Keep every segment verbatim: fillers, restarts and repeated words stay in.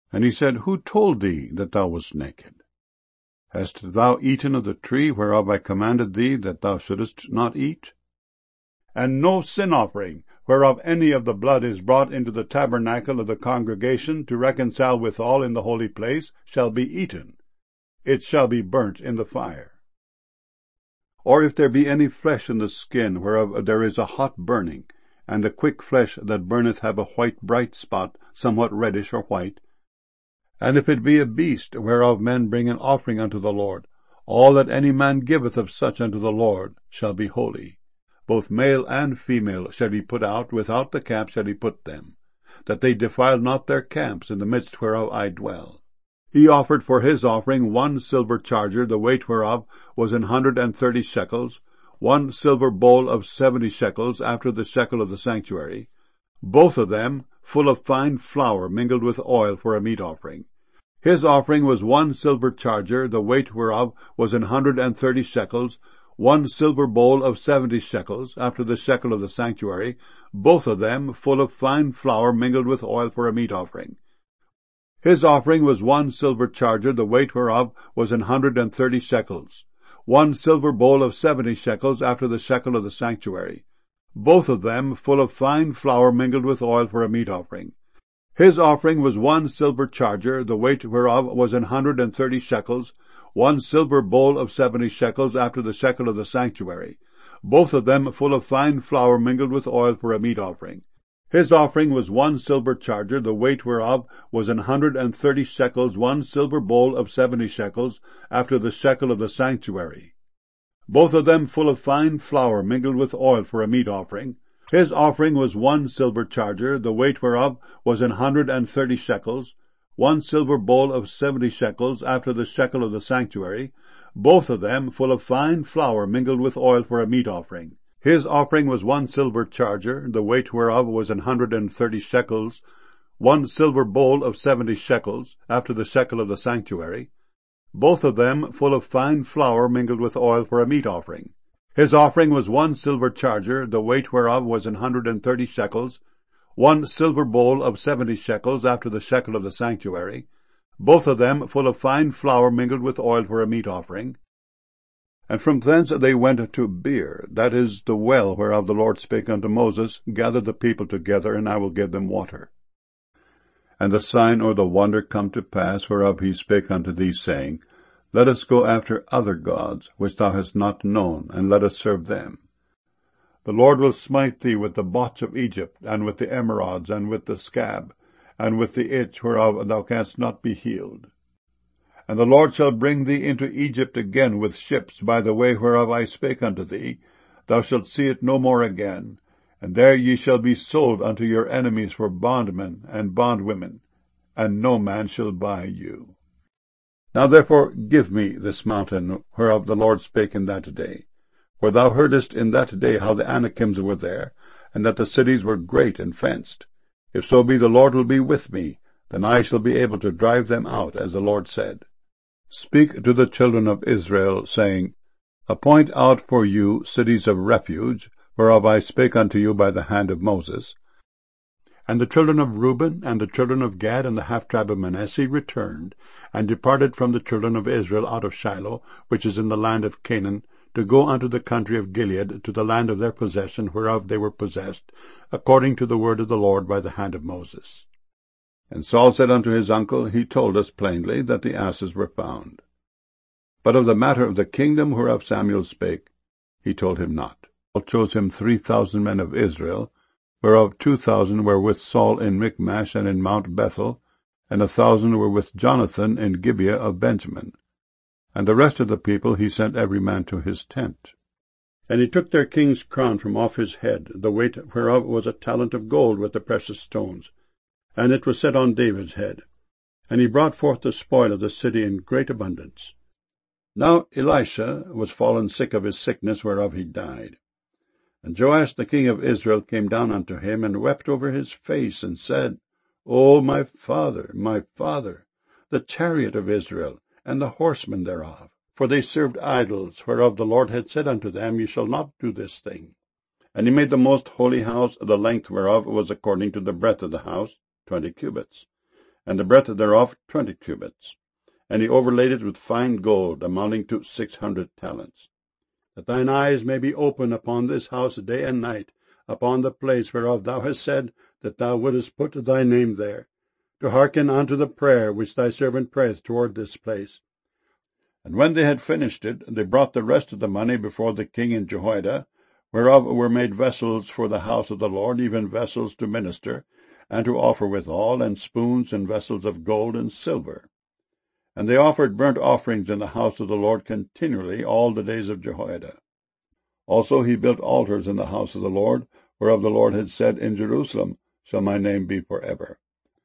And he said, Who told thee that thou wast naked? Hast thou eaten of the tree whereof I commanded thee that thou shouldest not eat? And no sin offering, whereof any of the blood is brought into the tabernacle of the congregation to reconcile withal in the holy place, shall be eaten. It shall be burnt in the fire. Or if there be any flesh in the skin, whereof there is a hot burning, and the quick flesh that burneth have a white bright spot, somewhat reddish or white, and if it be a beast, whereof men bring an offering unto the Lord, all that any man giveth of such unto the Lord shall be holy. Both male and female shall be put out, without the camp shall he put them, that they defile not their camps in the midst whereof I dwell. He offered for his offering one silver charger, the weight whereof was an hundred and thirty shekels, one silver bowl of seventy shekels, after the shekel of the sanctuary, both of them full of fine flour mingled with oil for a meat offering. His offering was one silver charger, the weight whereof was an hundred and thirty shekels, one silver bowl of seventy shekels, after the shekel of the sanctuary, both of them full of fine flour mingled with oil for a meat offering. His offering was one silver charger, the weight whereof was an hundred and thirty shekels, one silver bowl of seventy shekels, after the shekel of the sanctuary, both of them full of fine flour mingled with oil for a meat offering. His offering was one silver charger, the weight whereof was an hundred and thirty shekels, one silver bowl of seventy shekels, after the shekel of the sanctuary, both of them full of fine flour mingled with oil for a meat offering. His offering was one silver charger, the weight whereof was an hundred and thirty shekels, one silver bowl of seventy shekels, after the shekel of the sanctuary, both of them full of fine flour mingled with oil for a meat offering. His offering was one silver charger, the weight whereof was an hundred and thirty shekels, one silver bowl of seventy shekels, after the shekel of the sanctuary, both of them full of fine flour mingled with oil for a meat offering. His offering was one silver charger, the weight whereof was an hundred and thirty shekels, one silver bowl of seventy shekels, after the shekel of the sanctuary, both of them full of fine flour mingled with oil for a meat offering. His offering was one silver charger, the weight whereof was an hundred and thirty shekels, one silver bowl of seventy shekels, after the shekel of the sanctuary, both of them full of fine flour mingled with oil for a meat offering. And from thence they went to Beer, that is the well whereof the Lord spake unto Moses, Gather the people together, and I will give them water. And the sign or the wonder come to pass, whereof he spake unto thee, saying, Let us go after other gods, which thou hast not known, and let us serve them. The Lord will smite thee with the botch of Egypt, and with the emerods, and with the scab, and with the itch whereof thou canst not be healed. And the Lord shall bring thee into Egypt again with ships, by the way whereof I spake unto thee. Thou shalt see it no more again. And there ye shall be sold unto your enemies for bondmen and bondwomen, and no man shall buy you. Now therefore give me this mountain, whereof the Lord spake in that day. For thou heardest in that day how the Anakims were there, and that the cities were great and fenced. If so be the Lord will be with me, then I shall be able to drive them out, as the Lord said. Speak to the children of Israel, saying, Appoint out for you cities of refuge, whereof I spake unto you by the hand of Moses. And the children of Reuben, and the children of Gad, and the half-tribe of Manasseh returned, and departed from the children of Israel out of Shiloh, which is in the land of Canaan, to go unto the country of Gilead, to the land of their possession, whereof they were possessed, according to the word of the Lord by the hand of Moses. And Saul said unto his uncle, He told us plainly that the asses were found. But of the matter of the kingdom whereof Samuel spake, he told him not. Saul chose him three thousand men of Israel, whereof two thousand were with Saul in Michmash and in Mount Bethel, and a thousand were with Jonathan in Gibeah of Benjamin. And the rest of the people he sent every man to his tent. And he took their king's crown from off his head, the weight whereof was a talent of gold with the precious stones, and it was set on David's head. And he brought forth the spoil of the city in great abundance. Now Elisha was fallen sick of his sickness whereof he died. And Joash the king of Israel came down unto him, and wept over his face, and said, O my father, my father, the chariot of Israel, and the horsemen thereof. For they served idols, whereof the Lord had said unto them, Ye shall not do this thing. And he made the most holy house, the length whereof was according to the breadth of the house, twenty cubits, and the breadth thereof twenty cubits. And he overlaid it with fine gold, amounting to six hundred talents. That thine eyes may be open upon this house day and night, upon the place whereof thou hast said that thou wouldest put thy name there, to hearken unto the prayer which thy servant prayeth toward this place. And when they had finished it, they brought the rest of the money before the king and Jehoiada, whereof were made vessels for the house of the Lord, even vessels to minister, and to offer withal, and spoons and vessels of gold and silver. And they offered burnt offerings in the house of the Lord continually all the days of Jehoiada. Also he built altars in the house of the Lord, whereof the Lord had said, In Jerusalem shall my name be for ever.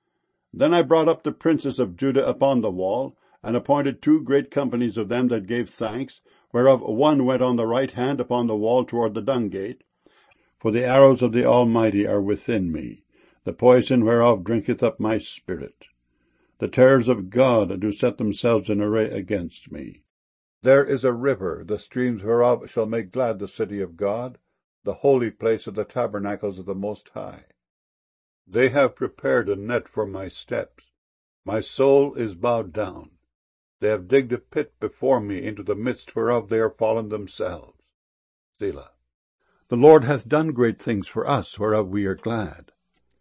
Then I brought up the princes of Judah upon the wall, and appointed two great companies of them that gave thanks, whereof one went on the right hand upon the wall toward the dung gate. For the arrows of the Almighty are within me, the poison whereof drinketh up my spirit. The terrors of God do set themselves in array against me. There is a river, the streams whereof shall make glad the city of God, the holy place of the tabernacles of the Most High. They have prepared a net for my steps. My soul is bowed down. They have digged a pit before me, into the midst whereof they are fallen themselves. Selah. The Lord hath done great things for us, whereof we are glad.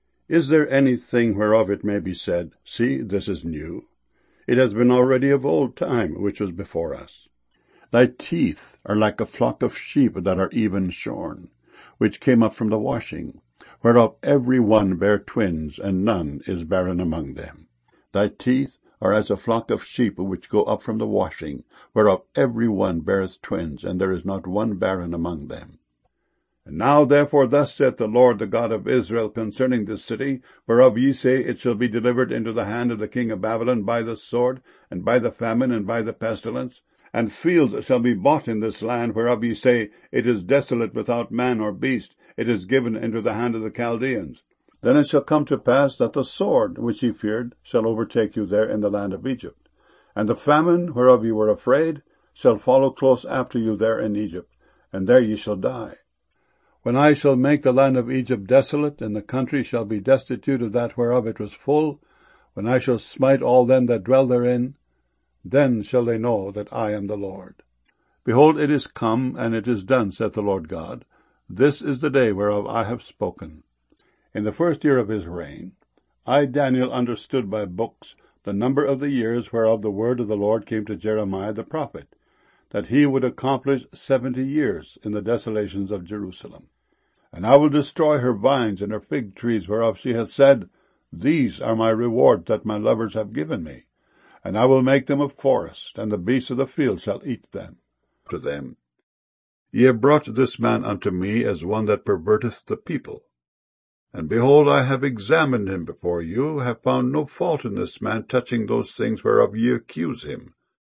Is there anything whereof it may be said, See, this is new? It has been already of old time, which was before us. Thy teeth are like a flock of sheep that are even shorn, which came up from the washing, whereof every one bare twins, and none is barren among them. Thy teeth are as a flock of sheep which go up from the washing, whereof every one beareth twins, and there is not one barren among them. And now therefore thus saith the Lord, the God of Israel, concerning this city, whereof ye say, It shall be delivered into the hand of the king of Babylon by the sword, and by the famine, and by the pestilence, and fields shall be bought in this land, whereof ye say, It is desolate without man or beast, it is given into the hand of the Chaldeans. Then it shall come to pass that the sword, which ye feared, shall overtake you there in the land of Egypt, and the famine, whereof ye were afraid, shall follow close after you there in Egypt, and there ye shall die. When I shall make the land of Egypt desolate, and the country shall be destitute of that whereof it was full, when I shall smite all them that dwell therein, then shall they know that I am the Lord. Behold, it is come, and it is done, saith the Lord God. This is the day whereof I have spoken. In the first year of his reign, I, Daniel, understood by books the number of the years whereof the word of the Lord came to Jeremiah the prophet, that he would accomplish seventy years in the desolations of Jerusalem. And I will destroy her vines and her fig trees, whereof she hath said, These are my rewards that my lovers have given me. And I will make them a forest, and the beasts of the field shall eat them. To them, Ye have brought this man unto me as one that perverteth the people. And behold, I have examined him before you, have found no fault in this man touching those things whereof ye accuse him.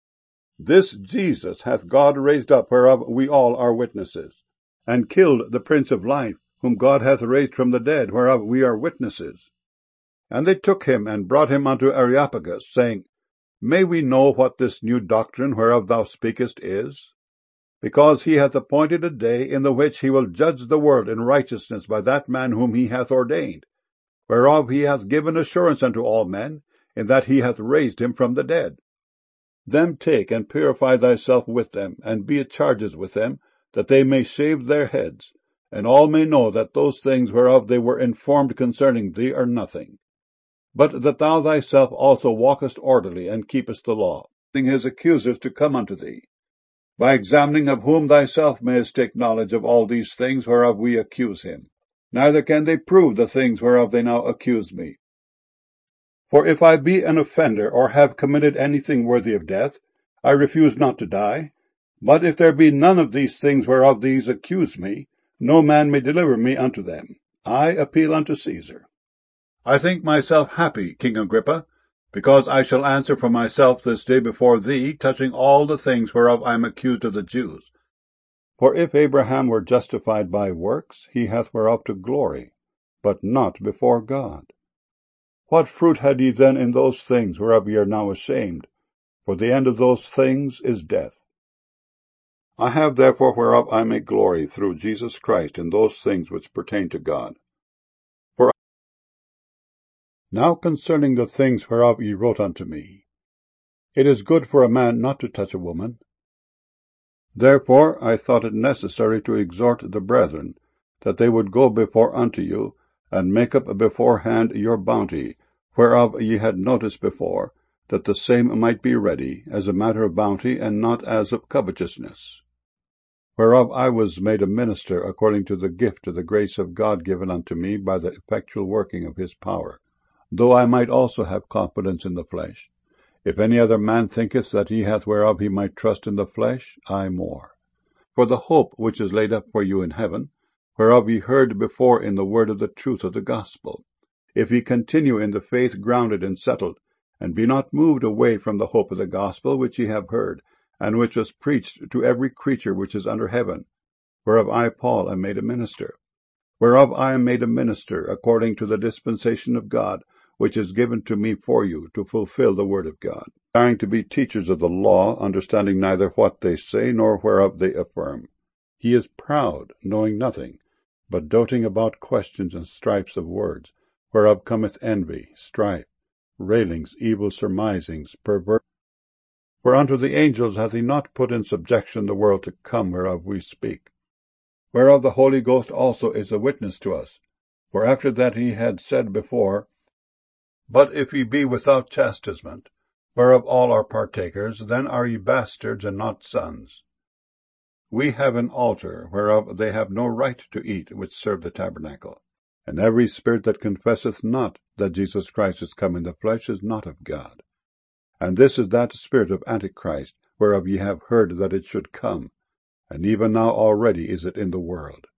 This Jesus hath God raised up, whereof we all are witnesses, and killed the Prince of Life, whom God hath raised from the dead, whereof we are witnesses. And they took him, and brought him unto Areopagus, saying, May we know what this new doctrine whereof thou speakest is? Because he hath appointed a day in the which he will judge the world in righteousness by that man whom he hath ordained, whereof he hath given assurance unto all men, in that he hath raised him from the dead. Them take and purify thyself with them, and be at charges with them, that they may shave their heads, and all may know that those things whereof they were informed concerning thee are nothing, but that thou thyself also walkest orderly, and keepest the law, his accusers to come unto thee, by examining of whom thyself mayest take knowledge of all these things whereof we accuse him. Neither can they prove the things whereof they now accuse me. For if I be an offender, or have committed anything worthy of death, I refuse not to die. But if there be none of these things whereof these accuse me, no man may deliver me unto them. I appeal unto Caesar. I think myself happy, King Agrippa, because I shall answer for myself this day before thee, touching all the things whereof I am accused of the Jews. For if Abraham were justified by works, he hath whereof to glory, but not before God. What fruit had ye then in those things whereof ye are now ashamed? For the end of those things is death. I have therefore whereof I may glory through Jesus Christ in those things which pertain to God. For Now concerning the things whereof ye wrote unto me, it is good for a man not to touch a woman. Therefore I thought it necessary to exhort the brethren, that they would go before unto you, and make up beforehand your bounty, whereof ye had notice before, that the same might be ready, as a matter of bounty, and not as of covetousness. Whereof I was made a minister according to the gift of the grace of God given unto me by the effectual working of his power, though I might also have confidence in the flesh. If any other man thinketh that he hath whereof he might trust in the flesh, I more. For the hope which is laid up for you in heaven, whereof ye heard before in the word of the truth of the gospel, if ye continue in the faith grounded and settled, and be not moved away from the hope of the gospel which ye have heard, and which was preached to every creature which is under heaven, whereof I, Paul, am made a minister, whereof I am made a minister according to the dispensation of God, which is given to me for you, to fulfill the word of God, desiring to be teachers of the law, understanding neither what they say nor whereof they affirm. He is proud, knowing nothing, but doting about questions and strifes of words, whereof cometh envy, strife, railings, evil surmisings, perverse. For unto the angels hath he not put in subjection the world to come, whereof we speak, whereof the Holy Ghost also is a witness to us. For after that he had said before, But if ye be without chastisement, whereof all are partakers, then are ye bastards and not sons. We have an altar, whereof they have no right to eat which serve the tabernacle. And every spirit that confesseth not that Jesus Christ is come in the flesh is not of God. And this is that spirit of Antichrist, whereof ye have heard that it should come, and even now already is it in the world.